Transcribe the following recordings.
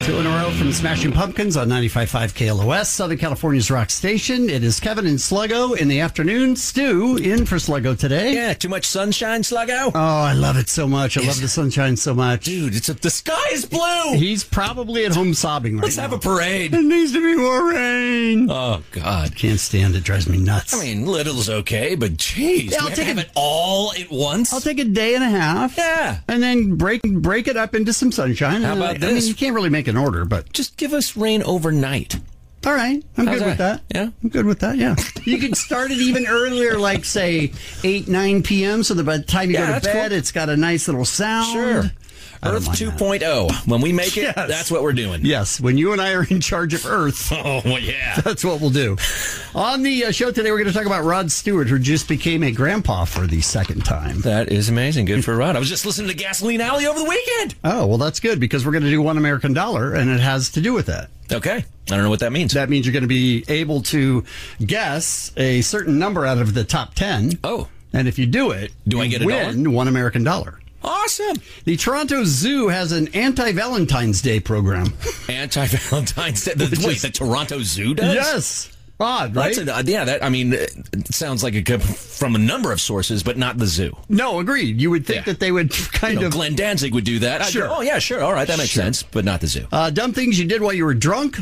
Two in a row from Smashing Pumpkins on 95.5 KLOS, Southern California's rock station. It is Kevin and Sluggo in the afternoon. Stu in for Sluggo today. Yeah, too much sunshine, Sluggo? Oh, I love it so much. I love the sunshine so much. Dude, the sky is blue. He's probably at home sobbing right now. Let's have a parade. It needs to be more rain. Oh, God. Can't stand it. Drives me nuts. I mean, little's okay, but geez, Yeah, do we have to have it all at once? I'll take a day and a half. Yeah. And then break it up into some sunshine. How about I this? mean, you can't really make an order, but... Just give us rain overnight. All right. I'm How's good with that. Yeah? I'm good with that, yeah. You could start it even earlier, like, say, 8, 9 p.m., so that by the time you go to that's bed, cool. It's got a nice little sound. Sure. I don't Earth mind 2.0. When we make it, Yes. that's what we're doing. Yes, when you and I are in charge of Earth, Oh, well, yeah. that's what we'll do. On the show today, we're going to talk about Rod Stewart, who just became a grandpa for the second time. That is amazing. Good for Rod. I was just listening to Gasoline Alley over the weekend. Oh, well, that's good, because we're going to do $1 American Dollar, and it has to do with that. Okay. I don't know what that means. That means you're going to be able to guess a certain number out of the top 10. Oh. And if you do it, Do I you get a win $1 American Dollar. Awesome. The Toronto Zoo has an anti-Valentine's Day program. Anti-Valentine's Day. The Toronto Zoo does? Yes. Odd, right? It sounds like it comes from a number of sources, but not the zoo. No, agreed. You would think that they would kind of... Glenn Danzig would do that. Sure. Oh, yeah, sure. All right, that makes sense, but not the zoo. Dumb things you did while you were drunk.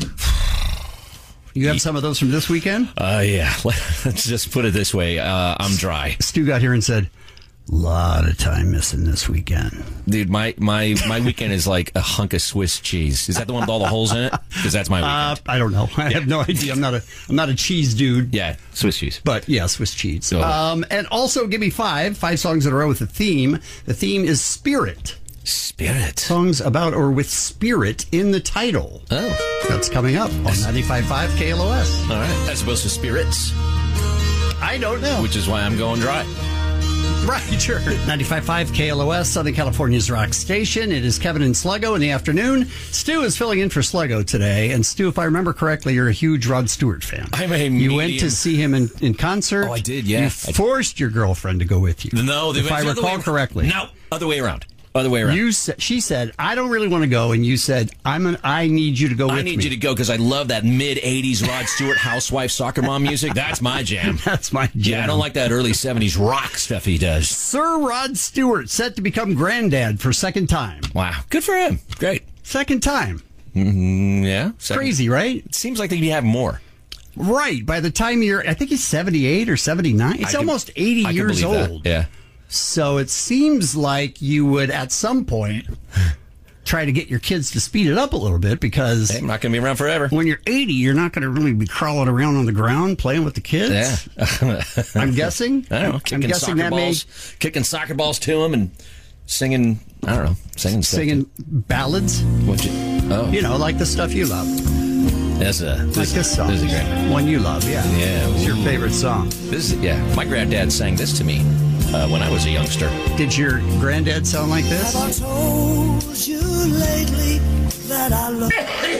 You have some of those from this weekend? Yeah. Let's just put it this way. I'm dry. Stu got here and said, lot of time missing this weekend. Dude, my weekend is like a hunk of Swiss cheese. Is that the one with all the holes in it? Because that's my weekend. I don't know. I have no idea. I'm not a cheese dude. Yeah, Swiss cheese. But yeah, Swiss cheese. Oh. And also, give me five songs in a row with a theme. The theme is spirit. Spirit. Songs about or with spirit in the title. Oh. That's coming up on 95.5 KLOS. All right. As opposed to spirits, I don't know. which is why I'm going dry. Right, sure. 95.5 KLOS, Southern California's rock station. It is Kevin and Sluggo in the afternoon. Stu is filling in for Sluggo today. And Stu, if I remember correctly, you're a huge Rod Stewart fan. I'm a You went medium. to see him in concert. Oh, I did, yeah. You forced your girlfriend to go with you. No, if I recall correctly. No, other way around. Other way around. She said, I don't really want to go, and you said, I need you to go with me. I need you to go because I love that mid-'80s Rod Stewart housewife soccer mom music. That's my jam. That's my jam. Yeah, I don't like that early 70s rock stuff he does. Sir Rod Stewart set to become granddad for second time. Wow. Good for him. Great. Second time. Yeah. Crazy, right? It seems like they'd have more. Right. By the time I think he's 78 or 79. It's almost 80 years old. Yeah. So it seems like you would, at some point, try to get your kids to speed it up a little bit because... I'm not going to be around forever. When you're 80, you're not going to really be crawling around on the ground playing with the kids. Yeah. I'm guessing. I don't know. Kicking soccer balls to them and singing, I don't know, singing stuff. Singing ballads. You know, like the stuff you love. This this song. This is great. One you love, yeah. Yeah. It's your favorite song. My granddad sang this to me when I was a youngster. Did your granddad sound like this? Have I told you lately that I love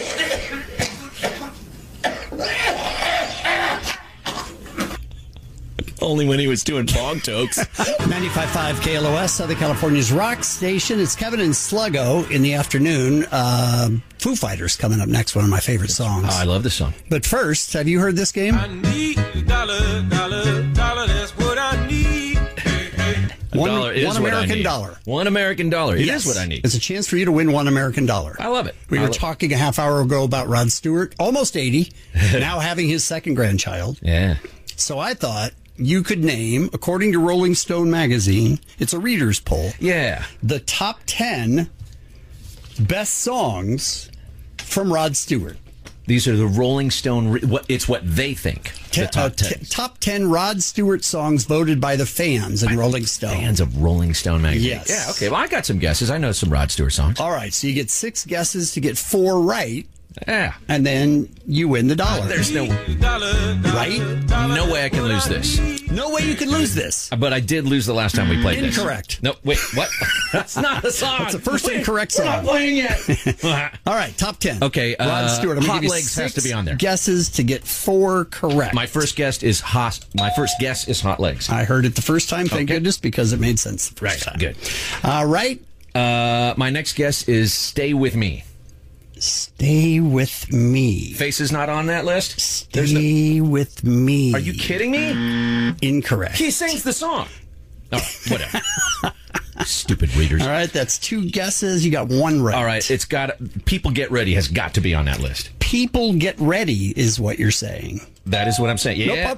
Only when he was doing bong tokes. 95.5 KLOS, Southern California's rock station. It's Kevin and Sluggo in the afternoon. Foo Fighters coming up next, one of my favorite songs. Oh, I love this song. But first, have you heard this game? I need a dollar, that's what I need. One $1 American dollar. $1 American dollar. It Yes. is what I need. It's a chance for you to win $1 American dollar. I love it. We were talking a half hour ago about Rod Stewart, almost 80, now having his second grandchild. Yeah. So I thought you could name, according to Rolling Stone magazine, it's a reader's poll, Yeah. the top 10 best songs from Rod Stewart. These are the Rolling Stone. It's what they think. The top 10. Top 10 Rod Stewart songs voted by the fans in Rolling Stone. Fans of Rolling Stone magazine. Yes. Yeah. Okay. Well, I got some guesses. I know some Rod Stewart songs. All right, so you get 6 guesses to get 4 right, Yeah. and then you win the dollar. There's no right? no way I can lose this. No way you could lose this. But I did lose the last time we played this. Incorrect. No, wait, what? That's not a song. That's the first Wait, incorrect We're song. not playing yet. All right, top 10. Okay, Rod Stewart. I'm Hot going to give you Legs has 6 to be on there. guesses to get 4 correct. My first guess is Hot Legs. I heard it the first time, thank goodness, because it made sense the first time. Good. All right. My next guess is Stay With Me. Stay with me. Face is not on that list? Stay with me. Are you kidding me? Incorrect. He sings the song. Oh, whatever. Stupid readers. All right, that's 2 guesses. You got 1 right. All right, it's got People Get Ready has got to be on that list. People Get Ready is what you're saying. That is what I'm saying. Yeah.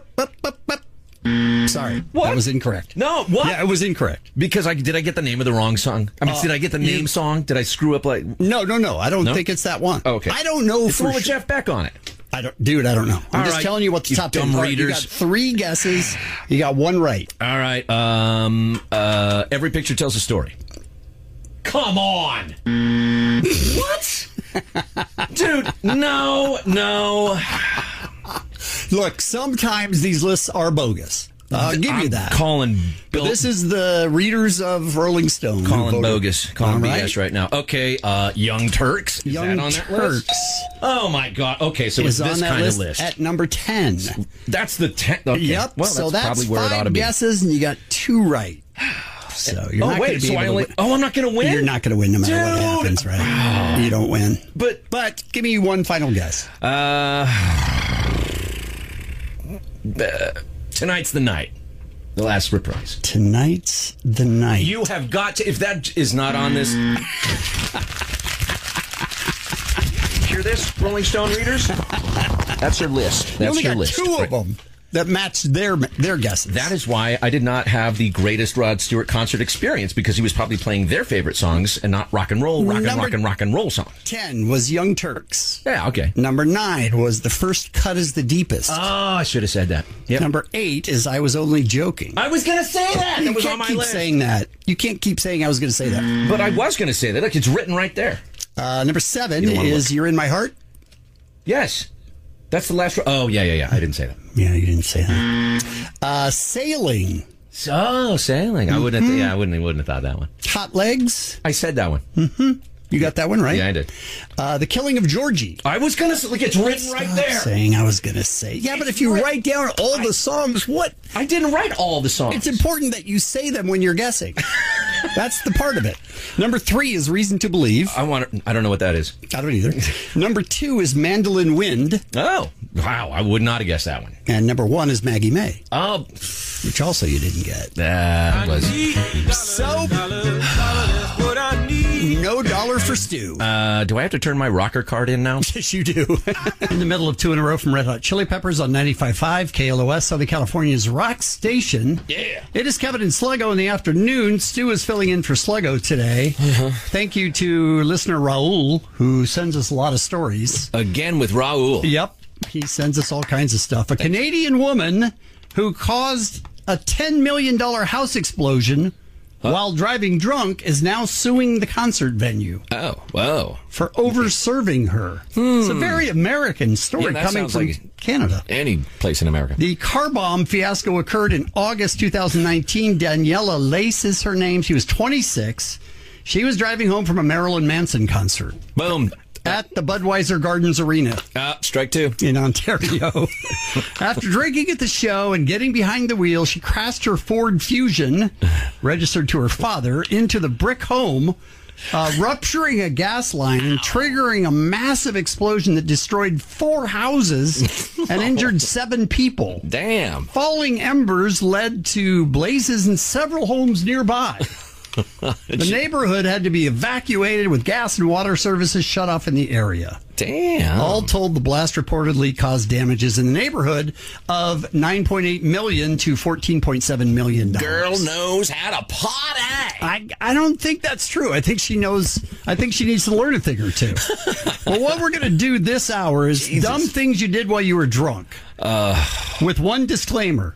Sorry. What? That was incorrect. No, what? Yeah, it was incorrect. Because did I get the name of the wrong song? I mean, did I get the name song? Did I screw up like... No. I don't think it's that one. Okay. I don't know It's the for one with sure. Jeff Beck on it. I don't know. I'm All just right, telling you what the you top dumb 10 are. readers. You got 3 guesses. You got 1 right. All right. Every Picture Tells a Story. Come on. What? Dude, no. Look, sometimes these lists are bogus. I'll give you that. Calling Bill. This is the readers of Rolling Stone. who Calling voted. bogus. Calling All BS right now. Okay, Young Turks. Is Young that on that Turks list? Oh, my God. Okay, so it's is on this that kind list of list. at number 10. That's the 10. Okay. Yep. Well, so that's that's probably where it ought to 5 be. guesses, and you got 2 right. So you're not going to be able to win. I'm not going to win? You're not going to win no matter what happens, right? You don't win. But give me one final guess. Tonight's the night. The last reprise. Tonight's the night. You have got to, if that is not on this. Hear this, Rolling Stone readers? That's your list. You That's only your got list. 2 of them that matched their guesses. That is why I did not have the greatest Rod Stewart concert experience, because he was probably playing their favorite songs and not rock and roll songs. 10 was Young Turks. Yeah, okay. Number 9 was The First Cut is the Deepest. Oh, I should have said that. Yep. Number 8 is I Was Only Joking. I was going to say that. You That was can't on my keep list. saying that. You can't keep saying I was going to say that. But I was going to say that. Look, it's written right there. Number 7 You don't wanna is You're in My Heart. Yes. That's the last. Oh, yeah. I didn't say that. Yeah, you didn't say that. Sailing. So sailing. I wouldn't. I wouldn't have thought that one. Hot Legs. I said that one. You got that one right. Yeah, I did. The Killing of Georgie. I was gonna say, like, it's written right there. Saying I was going to say. Yeah, but if you write down all the songs, what? I didn't write all the songs. It's important that you say them when you're guessing. That's the part of it. Number 3 is Reason to Believe. I don't know what that is. I don't either. Number 2 is Mandolin Wind. Oh, wow! I would not have guessed that one. And number 1 is Maggie May, Oh, which also you didn't get. that was. So, That's what I need. no dollar for Stu. Do I have to turn my rocker card in now? Yes, you do. In the middle of 2 in a row from Red Hot Chili Peppers on 95.5 KLOS, Southern California's rock station. Yeah. It is Kevin and Sluggo in the afternoon. Stu is filling in for Sluggo today. Thank you to listener Raul, who sends us a lot of stories. Again with Raul. Yep. He sends us all kinds of stuff. A Canadian woman who caused a $10 million house explosion while driving drunk is now suing the concert venue Oh, whoa. for over-serving her. It's a very American story Yeah, that coming sounds from like Canada. Any place in America. The car bomb fiasco occurred in August 2019. Daniela Lace is her name. She was 26. She was driving home from a Marilyn Manson concert Boom. at the Budweiser Gardens Arena Strike 2. in Ontario. After drinking at the show and getting behind the wheel, she crashed her Ford Fusion, registered to her father, into the brick home, rupturing a gas line and triggering a massive explosion that destroyed 4 houses and injured 7 people. Damn. Falling embers led to blazes in several homes nearby. The neighborhood had to be evacuated with gas and water services shut off in the area. Damn. All told, the blast reportedly caused damages in the neighborhood of $9.8 million to $14.7 million. Girl knows how to potty. I don't think that's true. I think she knows. I think she needs to learn a thing or two. Well, what we're going to do this hour is dumb things you did while you were drunk. With one disclaimer.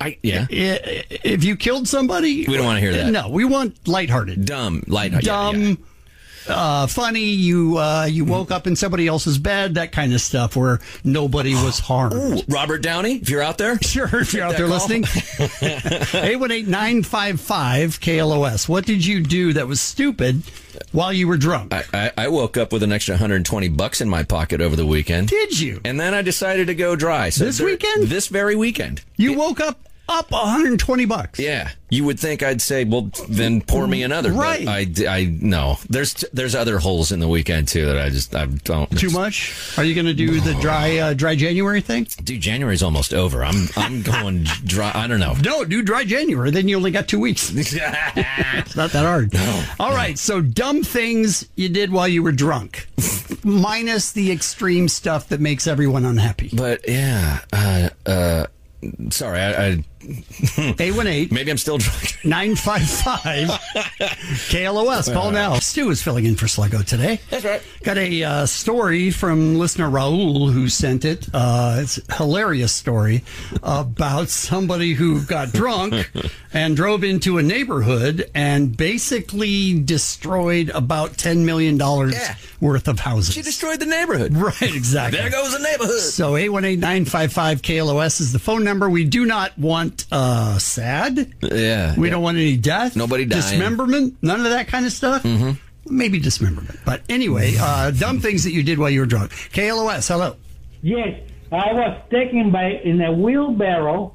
If you killed somebody, We don't want to hear that. No, we want lighthearted. Dumb. Light. Dumb. Funny, you woke up in somebody else's bed, that kind of stuff, where nobody was harmed. Ooh, Robert Downey, if you're out there. Sure, if you're out that there call. listening. 818-955 KLOS. What did you do that was stupid while you were drunk? I woke up with an extra $120 in my pocket over the weekend. Did you? And then I decided to go dry. So This weekend? This very weekend. You woke up Up $120. Yeah, you would think I'd say, well, then pour me another. Right. But I no. There's other holes in the weekend too that I don't. Too much? Are you going to do the dry January thing? Dude, January's almost over. I'm going dry. I don't know. No, do dry January. Then you only got 2 weeks. It's not that hard. All right. So dumb things you did while you were drunk, minus the extreme stuff that makes everyone unhappy. But yeah, sorry, I 818. maybe I'm still drunk. 955 KLOS. Call now. Stu is filling in for Sluggo today. That's right. Got a story from listener Raul who sent it. It's a hilarious story about somebody who got drunk and drove into a neighborhood and basically destroyed about $10 million worth of houses. She destroyed the neighborhood. Right, exactly. There goes the neighborhood. So 818-955-KLOS is the phone number. We do not want sad. Yeah. We don't want any death. Nobody dying. Dismemberment. None of that kind of stuff. Mm-hmm. Maybe dismemberment. But anyway, dumb things that you did while you were drunk. KLOS, hello. Yes, I was taken in a wheelbarrow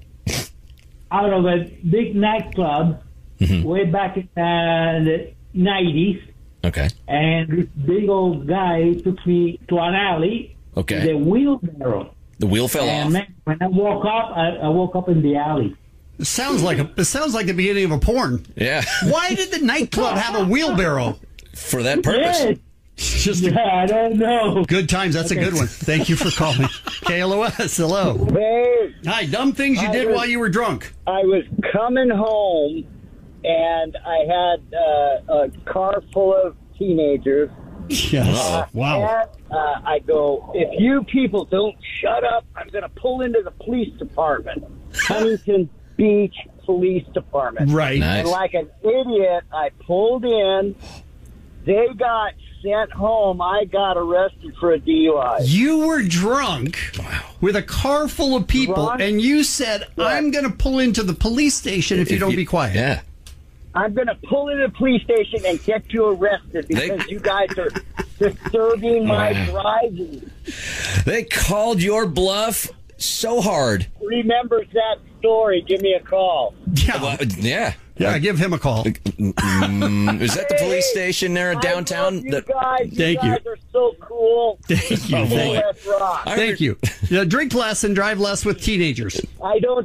out of a big nightclub way back in the 90s. Okay. And this big old guy took me to an alley. Okay. With a wheelbarrow. The wheel fell And off. man, when I woke up in the alley. It sounds like the beginning of a porn. Yeah. Why did the nightclub have a wheelbarrow? For that purpose. Just I don't know. good times. That's a good one. Thank you for calling. KLOS, hello. Hey, Hi, dumb things you did while you were drunk. I was coming home, and I had a car full of teenagers. Yes. Wow. And I go, if you people don't shut up, I'm going to pull into the police department. Huntington Beach Police Department. Right. Nice. And like an idiot, I pulled in. They got sent home. I got arrested for a DUI. You were drunk with a car full of people, Drunk? and you said, I'm going to pull into the police station if you don't be quiet. Yeah. I'm going to pull into the police station and get you arrested because you guys are disturbing my driving. They called your bluff so hard. Remembers that story, give me a call. Yeah. Yeah. Yeah, give him a call. Is that the police station there in downtown? I love you guys. Thank you. You guys are so cool. Thank you. Let's rock. Thank you. Drink less and drive less with teenagers. I don't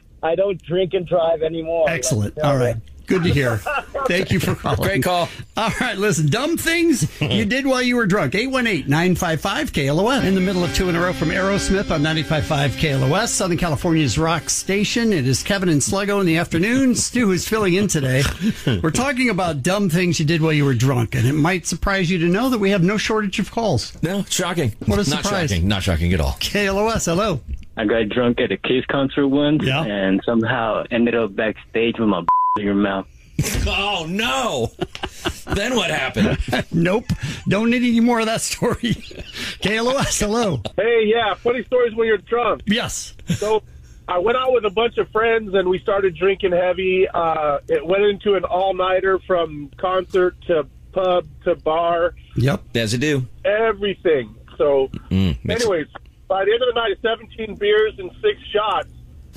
drink and drive anymore. Excellent. All right. Good to hear. Thank you for calling. Great call. All right, listen. Dumb things you did while you were drunk. 818-955-KLOS. In the middle of two in a row from Aerosmith on 95.5 KLOS, Southern California's rock station. It is Kevin and Sluggo in the afternoon. Stu is filling in today. We're talking about dumb things you did while you were drunk, and it might surprise you to know that we have no shortage of calls. No, shocking. What a Not surprise. shocking. Not shocking at all. KLOS, hello. I got drunk at a Kiss concert once and somehow ended up backstage with my in your mouth. Oh, no. Then what happened? Nope. Don't need any more of that story. KLOS, hello. Hey, yeah, funny stories when you're drunk. Yes. So I went out with a bunch of friends and we started drinking heavy. It went into an all-nighter from concert to pub to bar. Yep. As you do. Everything. So, makes- anyways, by the end of the night, 17 beers and 6 shots,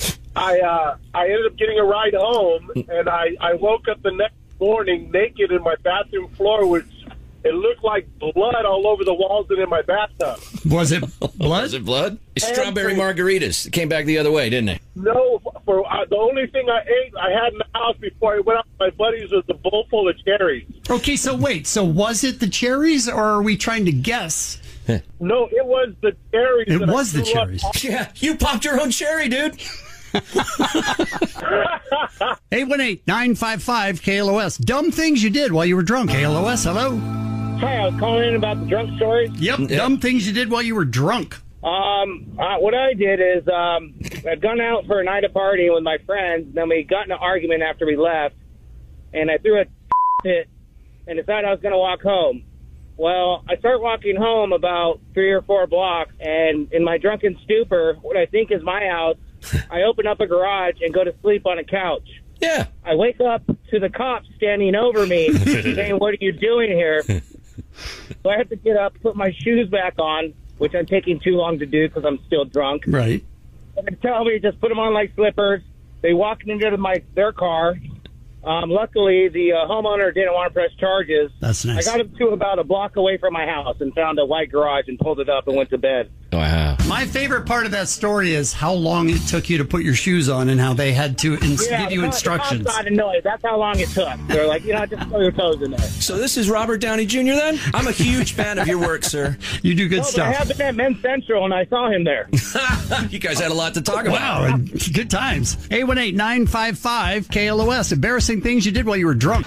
I ended up getting a ride home, and I woke up the next morning naked in my bathroom floor, which it looked like blood all over the walls and in my bathtub. Was it blood? Was it blood? Strawberry margaritas. It came back the other way, didn't it? No, the only thing I had in the house before I went out with my buddies was a bowl full of cherries. Okay, so wait. So was it the cherries, or are we trying to guess? No, it was the cherries. It that I was the threw up. cherries. Yeah, you popped your own cherry, dude. 818-955-KLOS. Dumb things you did while you were drunk. KLOS, hello. Hi, I was calling in about the drunk story. Yep, dumb things you did while you were drunk. What I did is I'd gone out for a night of partying with my friends, then we got in an argument after we left, and I threw a fit and decided I was going to walk home. Well, I start walking home about 3 or 4 blocks, and in my drunken stupor, what I think is my house, I open up a garage and go to sleep on a couch. Yeah. I wake up to the cops standing over me saying, "What are you doing here?" So I have to get up, put my shoes back on, which I'm taking too long to do because I'm still drunk. Right. And they tell me just put them on like slippers. They walked into their car. Luckily, the homeowner didn't want to press charges. That's nice. I got him to about a block away from my house and found a white garage and pulled it up and went to bed. Wow. My favorite part of that story is how long it took you to put your shoes on and how they had to give you instructions. The cops noise. That's how long it took. They're like, just throw your toes in there. So this is Robert Downey Jr. then? I'm a huge fan of your work, sir. You do good But I stuff. have been at Men's Central, and I saw him there. You guys had a lot to talk about. Wow, and good times. 818-955-KLOS. Embarrassing things you did while you were drunk.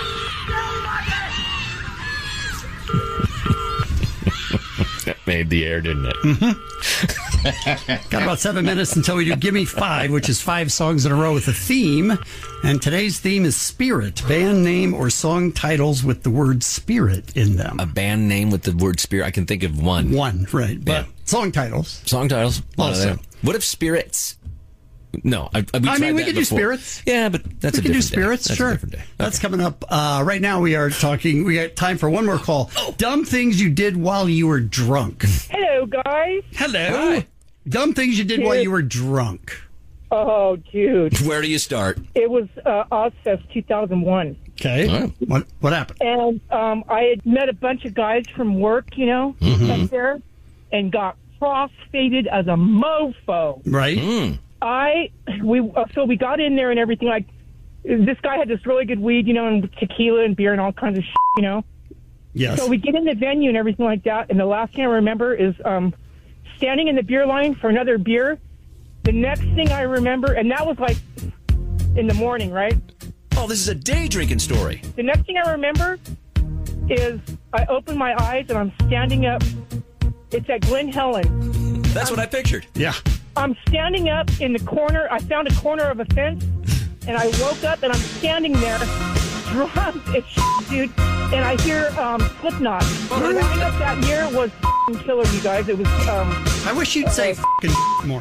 That made the air, didn't it? Got about 7 minutes until we do Give Me 5, which is 5 songs in a row with a theme. And today's theme is Spirit. Band name or song titles with the word spirit in them. A band name with the word spirit. I can think of one. One, right. But song titles. Song titles. Also. What if spirits? No, we I mean, tried we that could do before. spirits. Yeah, but that's we a can do different spirits, day. That's sure. a different day. That's coming up. Right now we are talking. We got time for one more call. Dumb things you did while you were drunk. Hello, guys. Hello. Hi. Dumb things you did while you were drunk. Oh, dude. Where do you start? It was Ozfest 2001. Okay. Oh. What happened? And I had met a bunch of guys from work, up there, and got cross-faded as a mofo. Right. So we got in there and everything. Like, this guy had this really good weed, and tequila and beer and all kinds of shit, Yes. So we get in the venue and everything like that. And the last thing I remember is standing in the beer line for another beer. The next thing I remember, and that was like in the morning, right? Oh, this is a day drinking story. The next thing I remember is I open my eyes and I'm standing up. It's at Glen Helen. That's what I pictured. Yeah. I'm standing up in the corner. I found a corner of a fence, and I woke up and I'm standing there, drunk as shit, dude. And I hear Slipknot. The lineup that year was killer, you guys. It was. I wish you'd say fucking more.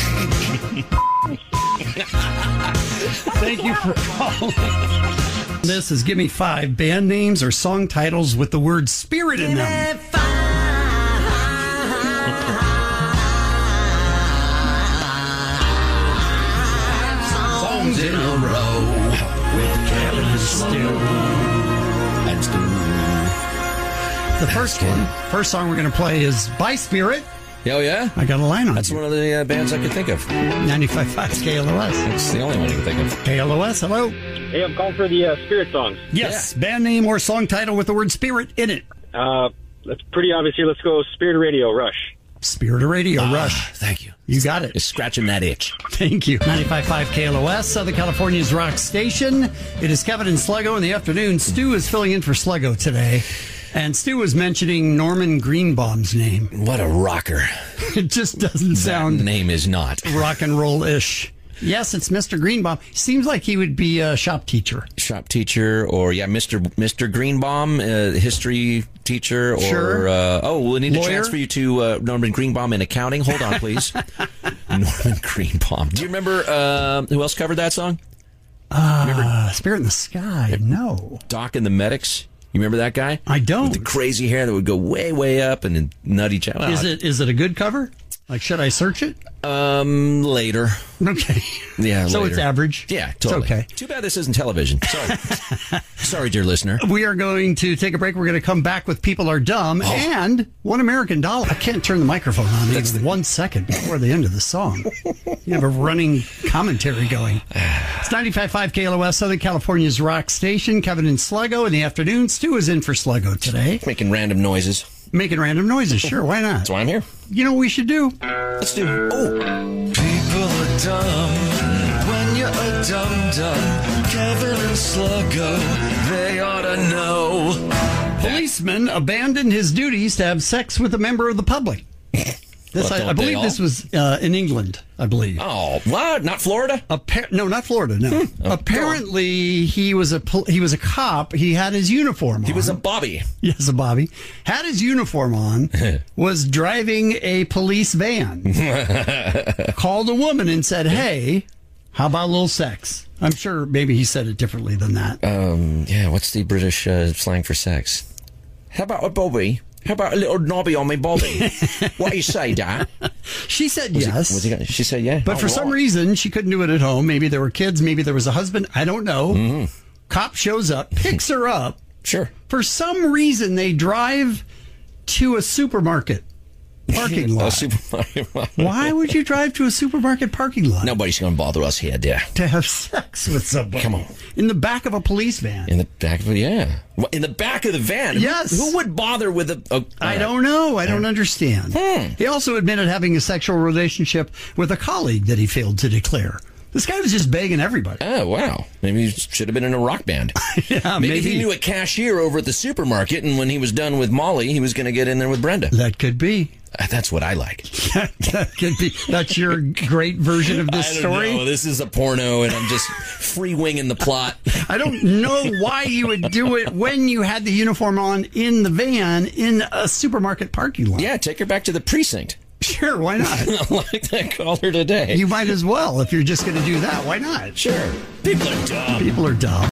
Thank you for calling. This is Give Me 5 band names or song titles with the word spirit in them. Songs in a row with Kevin and Stu. The first song we're going to play is By Spirit. Oh, yeah? I got a line on That's you. one of the bands I could think of. 95.5 KLOS. That's the only one I can think of. KLOS, hello. Hey, I'm calling for the Spirit songs. Yes, band name or song title with the word spirit in it. That's pretty obvious here. Let's go Spirit Radio, Rush. Spirit of Radio, Rush. Thank you. You got it. Just scratching that itch. Thank you. 95.5 KLOS, Southern California's rock station. It is Kevin and Sluggo in the afternoon. Stu is filling in for Sluggo today. And Stu was mentioning Norman Greenbaum's name. What a rocker. It just doesn't sound That name is not. rock and roll-ish. Yes, it's Mr. Greenbaum. Seems like he would be a shop teacher. Shop teacher, or Mr. Greenbaum, history teacher, or Sure. We need to Lawyer? transfer you to Norman Greenbaum in accounting. Hold on, please. Norman Greenbaum. Do you remember who else covered that song? Spirit in the Sky. No. Doc and the Medics. You remember that guy? I don't. With the crazy hair that would go way, way up and then nutty chat. Well, Is it a good cover? Like, should I search it? Later. Okay. Yeah, So later. it's average? Yeah, totally. It's okay. Too bad this isn't television. Sorry. Sorry, dear listener. We are going to take a break. We're going to come back with People Are Dumb and One American Doll. I can't turn the microphone on even 1 second before the end of the song. You have a running commentary going. It's 95.5 KLOS, Southern California's rock station. Kevin and Sluggo in the afternoon. Stu is in for Sluggo today. Making random noises. Making random noises. Sure, why not? That's why I'm here. You know what we should do? Let's do. Oh. People are dumb when you're a dum-dum. Kevin and Sluggo, they ought to know. Policeman abandoned his duties to have sex with a member of the public. This, Well, I don't believe they this was in England, I believe. Oh, what? Not Florida? No, not Florida. No. Apparently, he was a cop. He had his uniform on. He was a Bobby. Yes, a Bobby. Had his uniform on. Was driving a police van. Called a woman and said, "Hey, how about a little sex?" I'm sure maybe he said it differently than that. Yeah, what's the British slang for sex? How about a Bobby? How about a little knobby on me Bobby? What do you say, Dad? She said yes. She said yeah. But for some reason, she couldn't do it at home. Maybe there were kids. Maybe there was a husband. I don't know. Mm-hmm. Cop shows up, picks her up. Sure. For some reason, they drive to a supermarket parking lot. Why would you drive to a supermarket parking lot? Nobody's going to bother us here, dear. To have sex with somebody. Come on. In the back of a police van. In the back of in the back of the van? Yes. Who would bother with I don't know. I don't understand. He also admitted having a sexual relationship with a colleague that he failed to declare. This guy was just begging everybody. Oh, wow. Maybe he should have been in a rock band. Yeah, maybe he knew a cashier over at the supermarket, and when he was done with Molly, he was going to get in there with Brenda. That could be. That's what I like. That could be. That's your great version of this story? Know. This is a porno, and I'm just free-winging the plot. I don't know why you would do it when you had the uniform on in the van in a supermarket parking lot. Yeah, take her back to the precinct. Sure, why not? I like that caller today. You might as well if you're just going to do that. Why not? Sure. People are dumb. People are dumb.